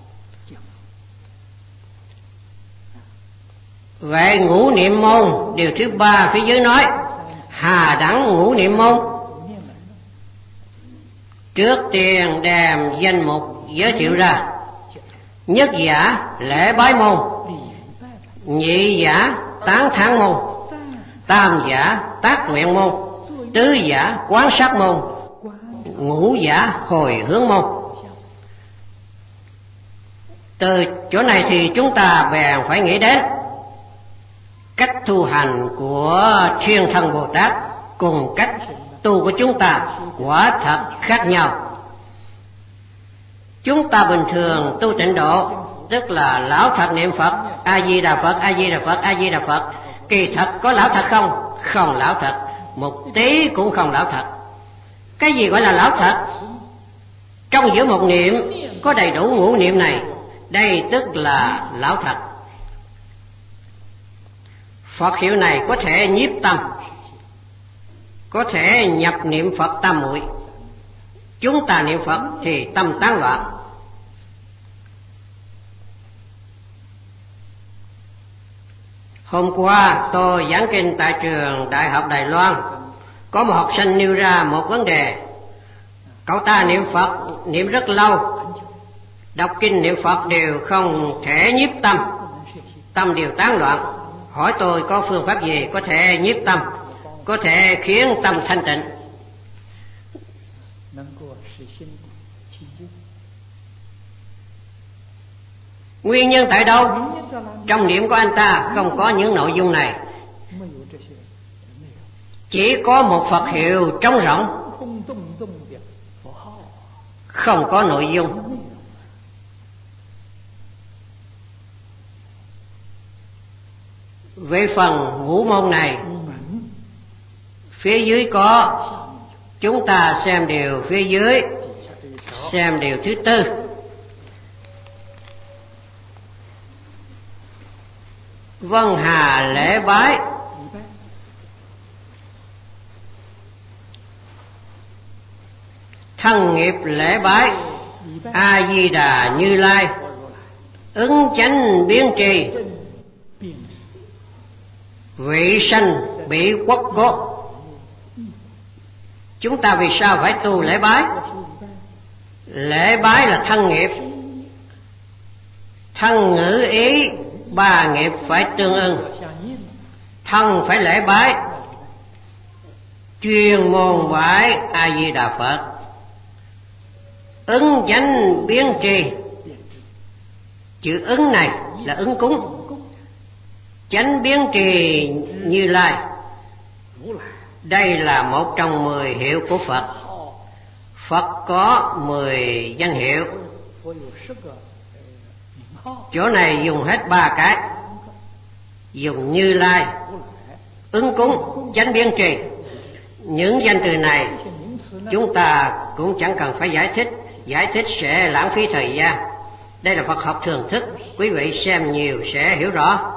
Vậy ngũ niệm môn, điều thứ ba phía dưới nói: hà đẳng ngũ niệm môn. Trước tiên đem danh mục giới thiệu ra. Nhất giả lễ bái môn, nhị giả tán thán môn, tam giả tác nguyện môn, tứ giả quán sát môn, ngũ giả hồi hướng môn. Từ chỗ này thì chúng ta bèn phải nghĩ đến cách tu hành của Thiên Thân Bồ Tát cùng cách tu của chúng ta quả thật khác nhau. Chúng ta bình thường tu tịnh độ, tức là lão thật niệm Phật, A Di Đà Phật, A Di Đà Phật, A Di Đà Phật. Kỳ thật có lão thật không? Không lão thật, một tí cũng không lão thật. Cái gì gọi là lão thật? Trong giữa một niệm có đầy đủ ngũ niệm này, đây tức là lão thật. Phật hiệu này có thể nhiếp tâm, có thể nhập niệm Phật tam muội. Chúng ta niệm Phật thì tâm tán loạn. Hôm qua tôi giảng kinh tại trường Đại học Đài Loan, có một học sinh nêu ra một vấn đề. Cậu ta niệm Phật niệm rất lâu, đọc kinh niệm Phật đều không thể nhiếp tâm, tâm đều tán loạn. Hỏi tôi có phương pháp gì có thể nhiếp tâm, có thể khiến tâm thanh tịnh? Nguyên nhân tại đâu? Trong niệm của anh ta không có những nội dung này, chỉ có một Phật hiệu trống rỗng, không có nội dung. Về phần ngũ môn này, phía dưới có, chúng ta xem điều phía dưới, xem điều thứ tư. Vân hà lễ bái, thân nghiệp lễ bái, A Di Đà Như Lai, ứng chánh biến trì, vị sanh bị quốc cốt. Chúng ta vì sao phải tu lễ bái? Lễ bái là thân nghiệp, thân ngữ ý ba nghiệp phải tương ưng. Thân phải lễ bái, chuyên môn bái A Di Đà Phật. Ứng chánh biến trì, chữ ứng này là ứng cúng. Chánh biến trì Như Lai, đây là một trong 10 hiệu của Phật. Phật có 10 danh hiệu, chỗ này dùng hết 3 cái, dùng Như Lai, ứng cúng, chánh biến trì. Những danh từ này chúng ta cũng chẳng cần phải giải thích sẽ lãng phí thời gian. Đây là Phật học thường thức, quý vị xem nhiều sẽ hiểu rõ.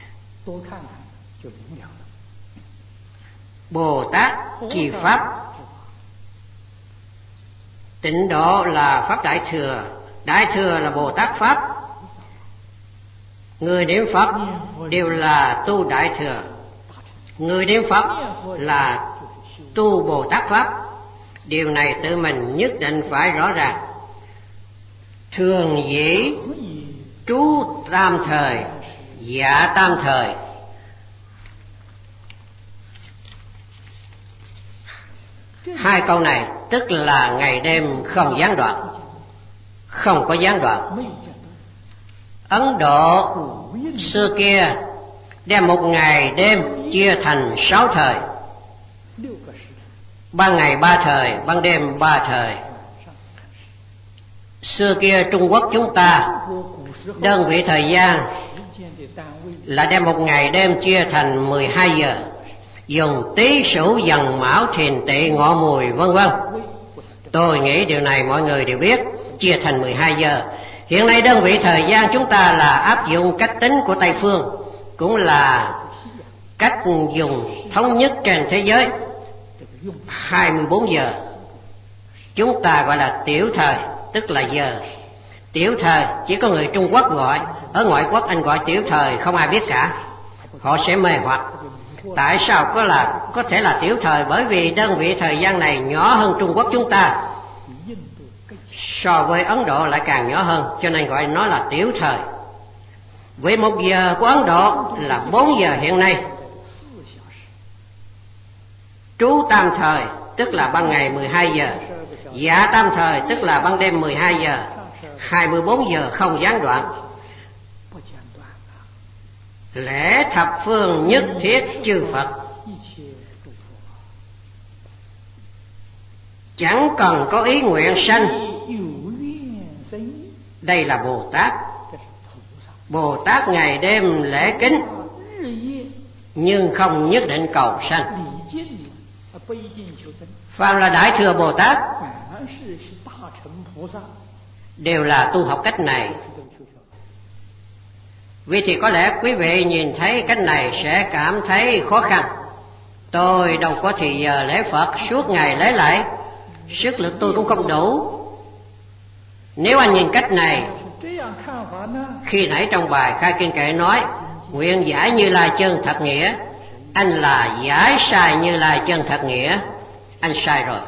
Bồ Tát trì pháp, tịnh độ là pháp đại thừa, đại thừa là Bồ Tát pháp. Người niệm Phật đều là tu đại thừa, người niệm Phật là tu Bồ Tát pháp. Điều này tự mình nhất định phải rõ ràng. Thường dĩ trú tam thời, dạ tam thời. Hai câu này tức là ngày đêm không gián đoạn, không có gián đoạn. Ấn Độ xưa kia đem một ngày đêm chia thành 6 thời, ban ngày 3 thời, ban đêm 3 thời. Xưa kia Trung Quốc chúng ta đơn vị thời gian là đem một ngày đêm chia thành 12 giờ, dùng Tý Sửu Dần Mão Thìn Tỵ Ngọ Mùi vân vân. Tôi nghĩ điều này mọi người đều biết, chia thành 12 giờ. Hiện nay đơn vị thời gian chúng ta là áp dụng cách tính của Tây phương, cũng là cách dùng thống nhất trên thế giới, 24 giờ. Chúng ta gọi là tiểu thời, tức là giờ. Tiểu thời chỉ có người Trung Quốc gọi, ở ngoại quốc anh gọi tiểu thời không ai biết cả, họ sẽ mê hoặc. Tại sao có thể là tiểu thời? Bởi vì đơn vị thời gian này nhỏ hơn Trung Quốc chúng ta, So với Ấn Độ lại càng nhỏ hơn, cho nên gọi nó là tiểu thời. Với 1 giờ của Ấn Độ là 4 giờ hiện nay. Trú tam thời tức là ban ngày 12 giờ, dạ tam thời tức là ban đêm 12 giờ, 24 giờ không gián đoạn. Lễ thập phương nhất thiết chư Phật, chẳng cần có ý nguyện sanh. Đây là Bồ Tát. Bồ Tát ngày đêm lễ kính, nhưng không nhất định cầu sanh. Phàm là Đại Thừa Bồ Tát đều là tu học cách này. Vì thì có lẽ quý vị nhìn thấy cách này sẽ cảm thấy khó khăn. Tôi đâu có thì giờ lễ Phật suốt ngày lễ lại, sức lực tôi cũng không đủ. Nếu anh nhìn cách này, khi nãy trong bài khai kinh kệ nói nguyện giải Như Lai chân thật nghĩa, anh là giải sai Như Lai chân thật nghĩa, anh sai rồi.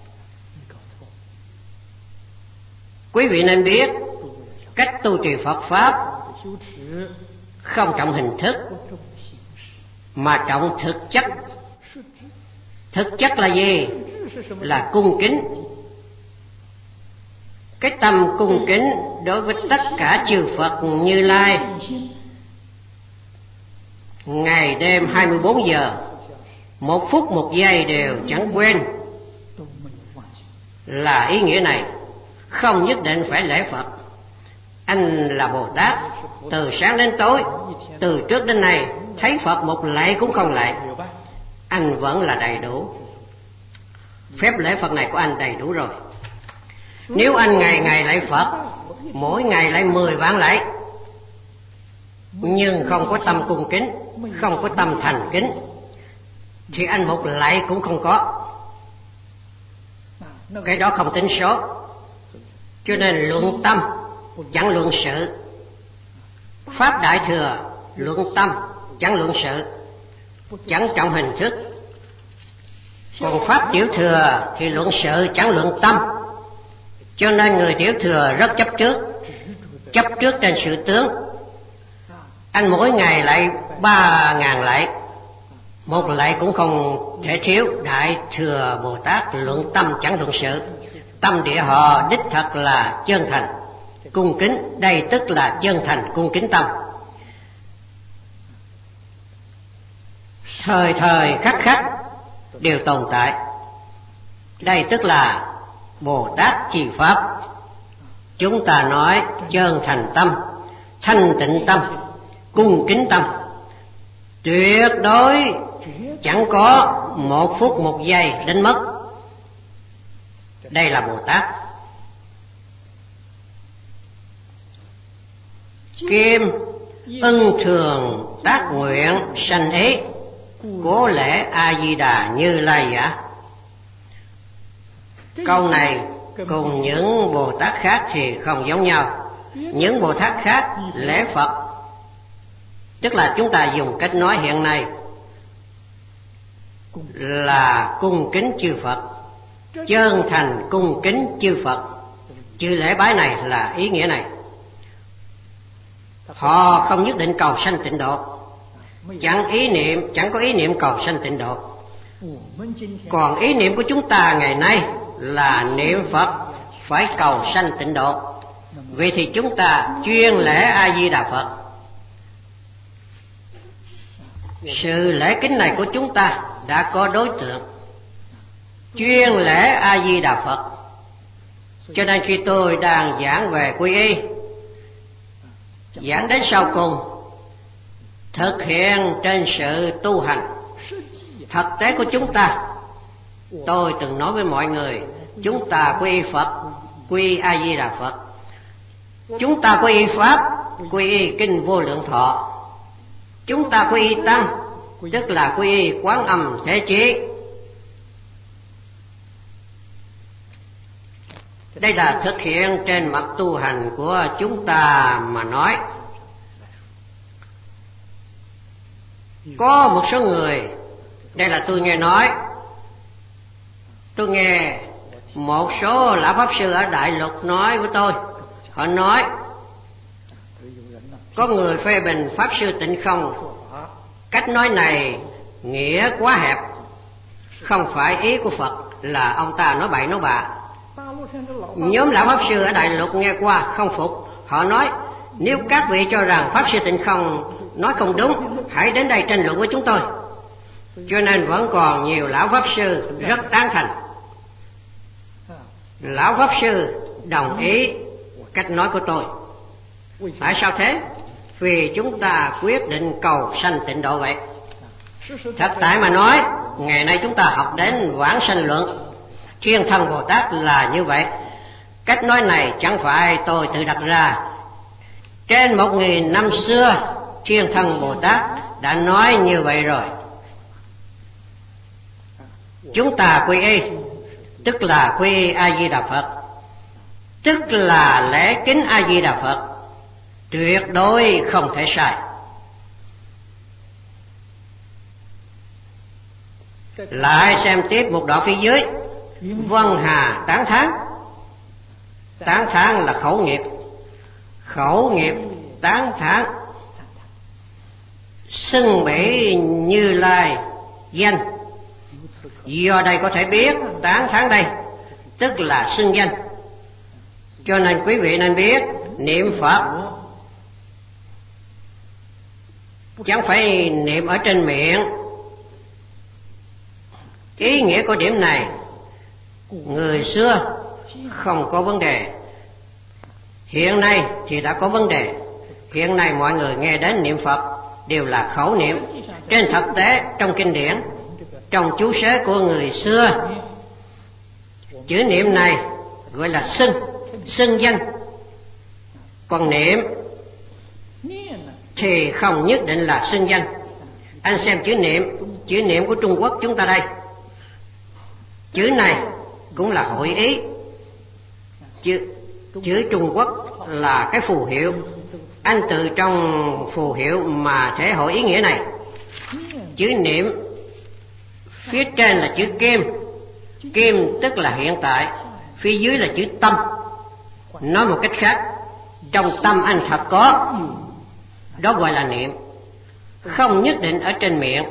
Quý vị nên biết cách tu trì Phật Pháp không trọng hình thức mà trọng thực chất. Thực chất là gì? Là cung kính. Cái tâm cung kính đối với tất cả chư Phật Như Lai, ngày đêm 24 giờ, 1 phút 1 giây đều chẳng quên, là ý nghĩa này. Không nhất định phải lễ Phật. Anh là Bồ Tát, từ sáng đến tối, từ trước đến nay, thấy Phật một lạy cũng không lạy, anh vẫn là đầy đủ. Phép lễ Phật này của anh đầy đủ rồi. Nếu anh ngày ngày lạy Phật, mỗi ngày lạy 10 vạn lạy, nhưng không có tâm cung kính, không có tâm thành kính, thì anh một lạy cũng không có. Cái đó không tính số. Cho nên luận tâm chẳng luận sự. Pháp Đại Thừa luận tâm chẳng luận sự, chẳng trọng hình thức. Còn Pháp Tiểu Thừa thì luận sự chẳng luận tâm. Cho nên người Tiểu Thừa rất chấp trước trên sự tướng. Anh mỗi ngày lại 3.000 lạy, một lạy cũng không thể thiếu. Đại Thừa Bồ Tát luận tâm chẳng luận sự. Tâm địa họ đích thật là chân thành cung kính, đây tức là chân thành cung kính tâm. Thời thời khắc khắc đều tồn tại, đây tức là Bồ Tát trì Pháp. Chúng ta nói chân thành tâm, thanh tịnh tâm, cung kính tâm, tuyệt đối chẳng có 1 phút 1 giây đánh mất. Đây là Bồ Tát. Kim ân thường tác nguyện sanh ý, cố lễ A Di Đà Như Lai giả. Câu này cùng những Bồ Tát khác thì không giống nhau. Những Bồ Tát khác lễ Phật, tức là chúng ta dùng cách nói hiện nay là cung kính chư Phật, chân thành cung kính chư Phật. Chữ lễ bái này là ý nghĩa này. Họ không nhất định cầu sanh tịnh độ, chẳng có ý niệm cầu sanh tịnh độ. Còn ý niệm của chúng ta ngày nay là niệm Phật phải cầu sanh tịnh độ. Vậy thì chúng ta chuyên lễ A Di Đà Phật. Sự lễ kính này của chúng ta đã có đối tượng, chuyên lễ A Di Đà Phật. Cho nên khi tôi đang giảng về quy y, giảng đến sau cùng thực hiện trên sự tu hành thực tế của chúng ta, tôi từng nói với mọi người, chúng ta quy y Phật, quy y A Di Đà Phật. Chúng ta quy y Pháp, quy y Kinh Vô Lượng Thọ. Chúng ta quy y Tăng, tức là quy y Quán Âm Thể Chí. Đây là thực hiện trên mặt tu hành của chúng ta mà nói. Có một số người, đây là tôi nghe nói, tôi nghe Một số lão pháp sư ở Đại Lục nói với tôi, họ nói có người phê bình pháp sư Tịnh Không, cách nói này nghĩa quá hẹp, không phải ý của Phật, là ông ta nói bậy nói bạ. Nhóm lão pháp sư ở Đại Lục nghe qua không phục, họ nói nếu các vị cho rằng pháp sư Tịnh Không nói không đúng, hãy đến đây tranh luận với chúng tôi. Cho nên vẫn còn nhiều lão pháp sư rất tán thành. Lão pháp sư đồng ý cách nói của tôi. Tại sao thế? Vì chúng ta quyết định cầu sanh tịnh độ vậy. Thật tại mà nói, ngày nay chúng ta học đến vãng sanh luận, Thiên Thân Bồ Tát là như vậy. Cách nói này chẳng phải tôi tự đặt ra. Trên 1000 năm xưa, Thiên Thân Bồ Tát đã nói như vậy rồi. Chúng ta quy y, tức là quy y A Di Đà Phật, tức là lễ kính A Di Đà Phật, tuyệt đối không thể sai. Lại xem tiếp một đoạn phía dưới. Vân Hà tán thán. Tán thán là khẩu nghiệp. Khẩu nghiệp tán thán. Xưng bỉ Như Lai danh. Do đây có thể biết tán thán đây tức là xưng danh. Cho nên quý vị nên biết niệm Phật chẳng phải niệm ở trên miệng. Ý nghĩa của điểm này người xưa không có vấn đề, hiện nay thì đã có vấn đề. Hiện nay mọi người nghe đến niệm Phật đều là khẩu niệm. Trên thực tế trong kinh điển, trong chú sớ của người xưa, chữ niệm này gọi là xưng danh. Còn niệm thì không nhất định là xưng danh. Anh xem chữ niệm của Trung Quốc chúng ta đây. Chữ này cũng là hội ý. Chữ Trung Quốc là cái phù hiệu. Anh từ trong phù hiệu mà thể hội ý nghĩa này. Chữ niệm phía trên là chữ kim. Kim tức là hiện tại. Phía dưới là chữ tâm. Nói một cách khác, trong tâm anh thật có, đó gọi là niệm. Không nhất định ở trên miệng.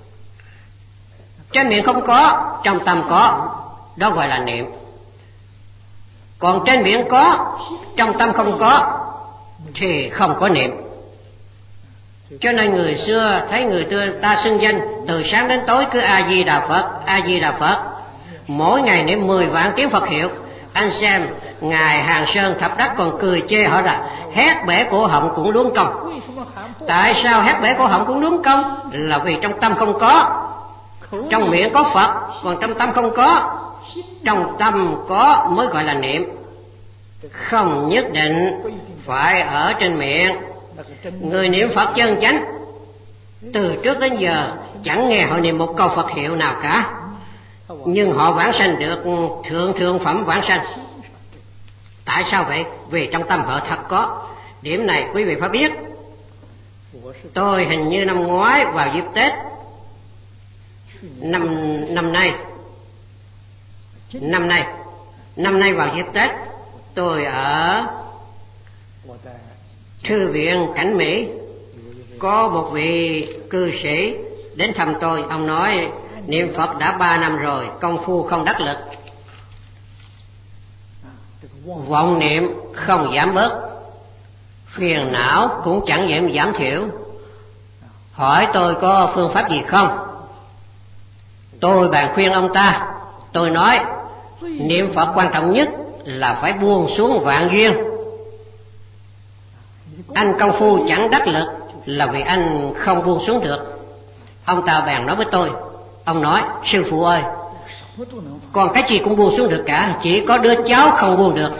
Trên miệng không có, trong tâm có, đó gọi là niệm. Còn trên miệng có, trong tâm không có thì không có niệm. Cho nên người xưa thấy người ta xưng danh từ sáng đến tối cứ A Di Đà Phật, A Di Đà Phật, mỗi ngày niệm 10 vạn tiếng Phật hiệu. Anh xem ngài Hàng Sơn Thập Đắc còn cười chê họ là hét bể cổ họng cũng luống công. Tại sao hét bể cổ họng cũng luống công? Là vì trong tâm không có. Trong miệng có Phật, còn trong tâm không có. Trong tâm có mới gọi là niệm. Không nhất định phải ở trên miệng. Người niệm Phật chân chánh từ trước đến giờ chẳng nghe họ niệm một câu Phật hiệu nào cả, nhưng họ vãng sanh được thượng phẩm vãng sanh. Tại sao vậy? Vì trong tâm họ thật có. Điểm này quý vị phải biết. Tôi hình như năm ngoái vào dịp Tết, năm nay vào dịp Tết, tôi ở Thư viện Cảnh Mỹ. Có một vị cư sĩ đến thăm tôi. Ông nói niệm Phật đã 3 năm rồi, công phu không đắc lực, vọng niệm không giảm bớt, phiền não cũng chẳng giảm thiểu. Hỏi tôi có phương pháp gì không? Tôi bàn khuyên ông ta. Tôi nói niệm Phật quan trọng nhất là phải buông xuống vạn duyên. Anh công phu chẳng đắc lực là vì anh không buông xuống được. Ông ta bèn nói với tôi. Ông nói sư phụ ơi, còn cái gì cũng buông xuống được cả, chỉ có đứa cháu không buông được.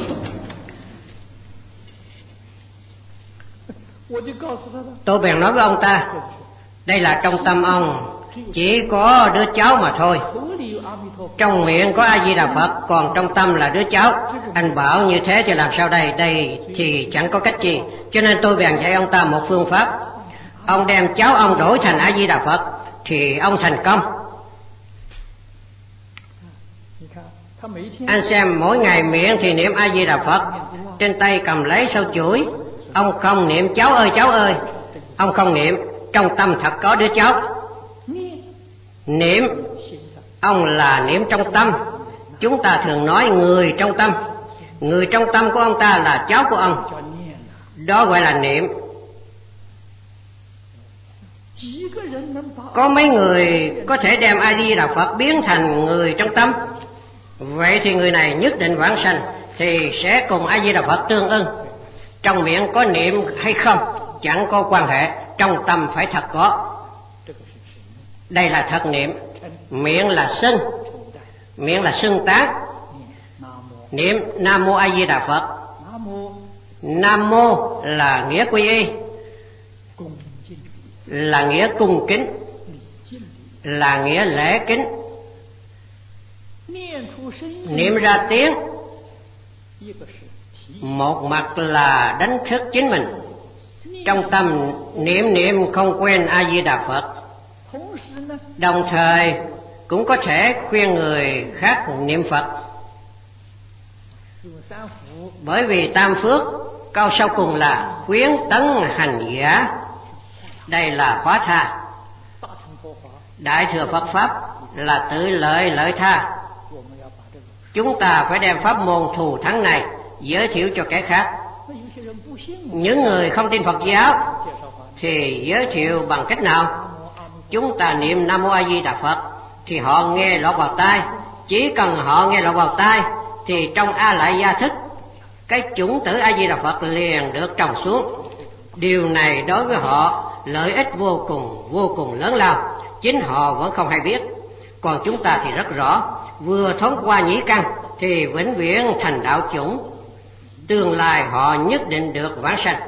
Tôi bèn nói với ông ta, đây là trong tâm ông chỉ có đứa cháu mà thôi. Trong miệng có A Di Đà Phật, còn trong tâm là đứa cháu. Anh bảo như thế thì làm sao đây? Đây thì chẳng có cách gì. Cho nên tôi bèn dạy ông ta một phương pháp. Ông đem cháu ông đổi thành A Di Đà Phật thì ông thành công. Anh xem mỗi ngày miệng thì niệm A Di Đà Phật, trên tay cầm lấy sâu chuỗi. Ông không niệm cháu ơi cháu ơi, ông không niệm, trong tâm thật có đứa cháu. Niệm, ông là niệm trong tâm. Chúng ta thường nói người trong tâm. Người trong tâm của ông ta là cháu của ông, đó gọi là niệm. Có mấy người có thể đem A Di Đà Phật biến thành người trong tâm, vậy thì người này nhất định vãng sanh, thì sẽ cùng A Di Đà Phật tương ưng. Trong miệng có niệm hay không chẳng có quan hệ, trong tâm phải thật có. Đây là thật niệm. Miệng là xưng, miệng là xưng tán. Niệm Nam Mô A Di Đà Phật. Nam Mô là nghĩa quy y, là nghĩa cung kính, là nghĩa lễ kính. Niệm ra tiếng, một mặt là đánh thức chính mình, trong tâm niệm không quên A Di Đà Phật, đồng thời cũng có thể khuyên người khác niệm Phật. Bởi vì tam phước câu sau cùng là khuyến tấn hành giả. Đây là hóa tha. Đại thừa Phật Pháp là tự lợi tha. Chúng ta phải đem pháp môn thù thắng này giới thiệu cho kẻ khác. Những người không tin Phật giáo thì giới thiệu bằng cách nào? Chúng ta niệm Nam Mô A Di Đà Phật thì họ nghe lọt vào tai. Chỉ cần họ nghe lọt vào tai thì trong A Lại Gia Thức, cái chủng tử A Di Đà Phật liền được trồng xuống. Điều này đối với họ lợi ích vô cùng lớn lao, chính họ vẫn không hay biết. Còn chúng ta thì rất rõ, vừa thoáng qua nhĩ căn thì vĩnh viễn thành đạo chủng. Tương lai họ nhất định được vãng sanh,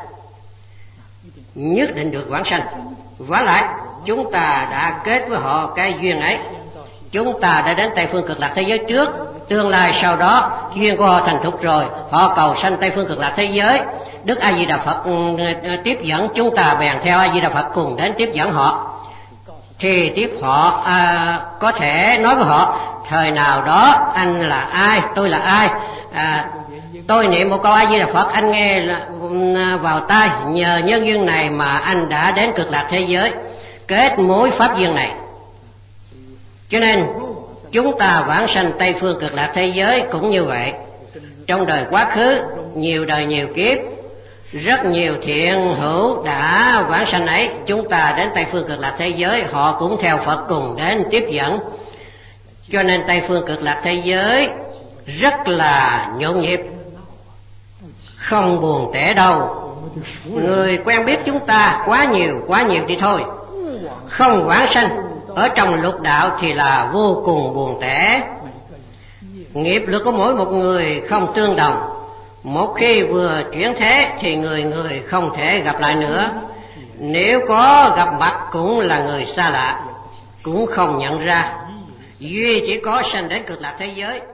nhất định được vãng sanh. Vả lại chúng ta đã kết với họ cái duyên ấy. Chúng ta đã đến Tây Phương Cực Lạc thế giới trước, tương lai sau đó duyên của họ thành thục rồi, họ cầu sanh Tây Phương Cực Lạc thế giới. Đức A Di Đà Phật tiếp dẫn chúng ta, bèn theo A Di Đà Phật cùng đến tiếp dẫn họ. Thì tiếp họ có thể nói với họ, thời nào đó anh là ai, tôi là ai, tôi niệm một câu A Di Đà Phật, anh nghe vào tai, nhờ nhân duyên này mà anh đã đến Cực Lạc thế giới, kết mối pháp duyên này. Cho nên chúng ta vãng sanh Tây Phương Cực Lạc thế giới cũng như vậy. Trong đời quá khứ, nhiều đời nhiều kiếp, rất nhiều thiện hữu đã vãng sanh ấy, chúng ta đến Tây Phương Cực Lạc thế giới, họ cũng theo Phật cùng đến tiếp dẫn. Cho nên Tây Phương Cực Lạc thế giới rất là nhộn nhịp, không buồn tẻ đâu. Người quen biết chúng ta quá nhiều đi thôi. Không vãng sanh ở trong lục đạo thì là vô cùng buồn tẻ. Nghiệp lực của mỗi một người không tương đồng. Một khi vừa chuyển thế thì người không thể gặp lại nữa. Nếu có gặp mặt cũng là người xa lạ, cũng không nhận ra. Duy chỉ có sanh đến Cực Lạc thế giới